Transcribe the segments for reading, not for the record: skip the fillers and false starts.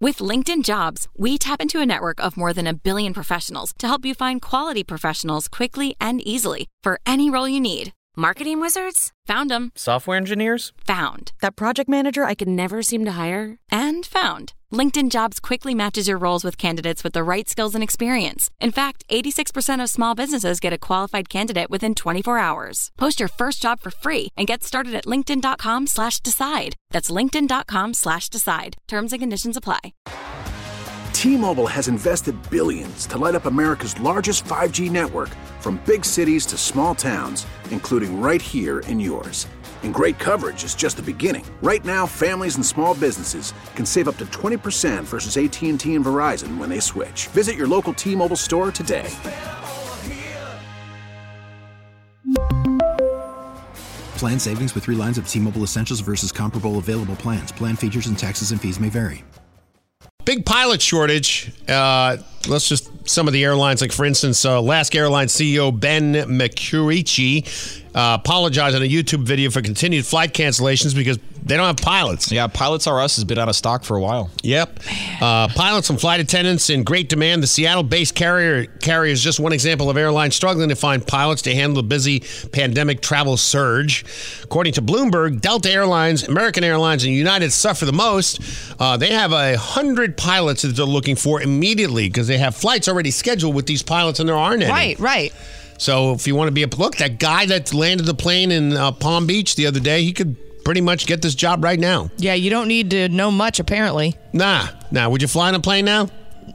With LinkedIn Jobs, we tap into a network of more than 1 billion professionals to help you find quality professionals quickly and easily for any role you need. Marketing wizards? Found them. Software engineers? Found. That project manager I could never seem to hire? And found. LinkedIn Jobs quickly matches your roles with candidates with the right skills and experience. In fact, 86% of small businesses get a qualified candidate within 24 hours. Post your first job for free and get started at linkedin.com/decide. That's linkedin.com/decide. Terms and conditions apply. T-Mobile has invested billions to light up America's largest 5G network, from big cities to small towns, including right here in yours. And great coverage is just the beginning. Right now, families and small businesses can save up to 20% versus AT&T and Verizon when they switch. Visit your local T-Mobile store today. Plan savings with 3 lines of T-Mobile Essentials versus comparable available plans. Plan features and taxes and fees may vary. Big pilot shortage. Let's just some of the airlines, like for instance, Alaska Airlines CEO Ben McCurici apologized on a YouTube video for continued flight cancellations because they don't have pilots. Yeah, Pilots R Us has been out of stock for a while. Yep. Pilots and flight attendants in great demand. The Seattle-based carrier is just one example of airlines struggling to find pilots to handle the busy pandemic travel surge. According to Bloomberg, Delta Airlines, American Airlines, and United suffer the most. They have 100 pilots that they're looking for immediately because they have flights already scheduled with these pilots and there aren't any. Right. So if you want to be look, that guy that landed the plane in Palm Beach the other day, he could pretty much get this job right now. Yeah, you don't need to know much, apparently. Nah. Would you fly on a plane now?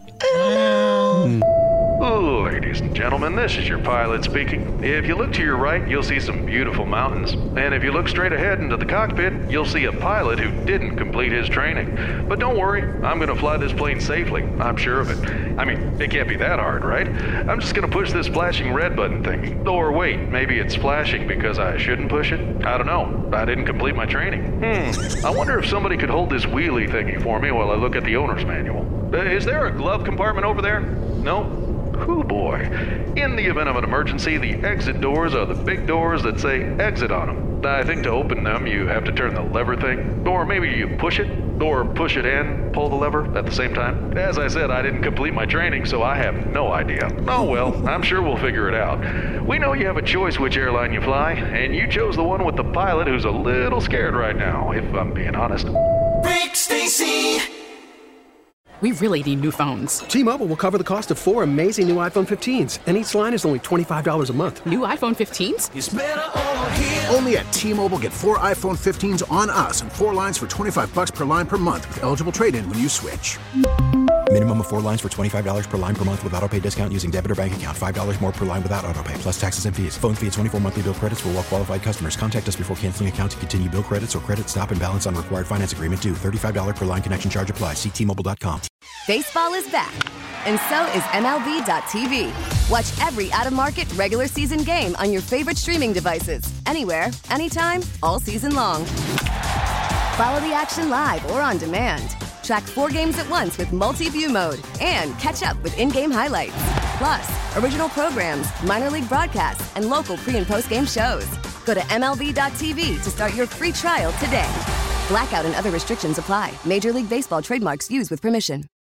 Ladies and gentlemen, this is your pilot speaking. If you look to your right, you'll see some beautiful mountains. And if you look straight ahead into the cockpit, you'll see a pilot who didn't complete his training. But don't worry, I'm going to fly this plane safely. I'm sure of it. I mean, it can't be that hard, right? I'm just going to push this flashing red button thingy. Or wait, maybe it's flashing because I shouldn't push it? I don't know. I didn't complete my training. I wonder if somebody could hold this wheelie thingy for me while I look at the owner's manual. Is there a glove compartment over there? No? Oh boy. In the event of an emergency, the exit doors are the big doors that say exit on them. I think to open them, you have to turn the lever thing. Or maybe you push it, or push it and pull the lever at the same time. As I said, I didn't complete my training, so I have no idea. Oh well, I'm sure we'll figure it out. We know you have a choice which airline you fly, and you chose the one with the pilot who's a little scared right now, if I'm being honest. Rick Stacy. We really need new phones. T-Mobile will cover the cost of 4 amazing new iPhone 15s, and each line is only $25 a month. New iPhone 15s? It's better over here. Only at T-Mobile, get 4 iPhone 15s on us and 4 lines for $25 per line per month with eligible trade-in when you switch. Minimum of 4 lines for $25 per line per month with autopay discount using debit or bank account. $5 more per line without autopay, plus taxes and fees. Phone fee at 24 monthly bill credits for well-qualified customers. Contact us before canceling account to continue bill credits or credit stop and balance on required finance agreement due. $35 per line connection charge applies. See T-Mobile.com. Baseball is back, and so is MLB.tv. Watch every out-of-market, regular season game on your favorite streaming devices. Anywhere, anytime, all season long. Follow the action live or on demand. Track 4 games at once with multi-view mode and catch up with in-game highlights. Plus, original programs, minor league broadcasts, and local pre- and post-game shows. Go to MLB.tv to start your free trial today. Blackout and other restrictions apply. Major League Baseball trademarks used with permission.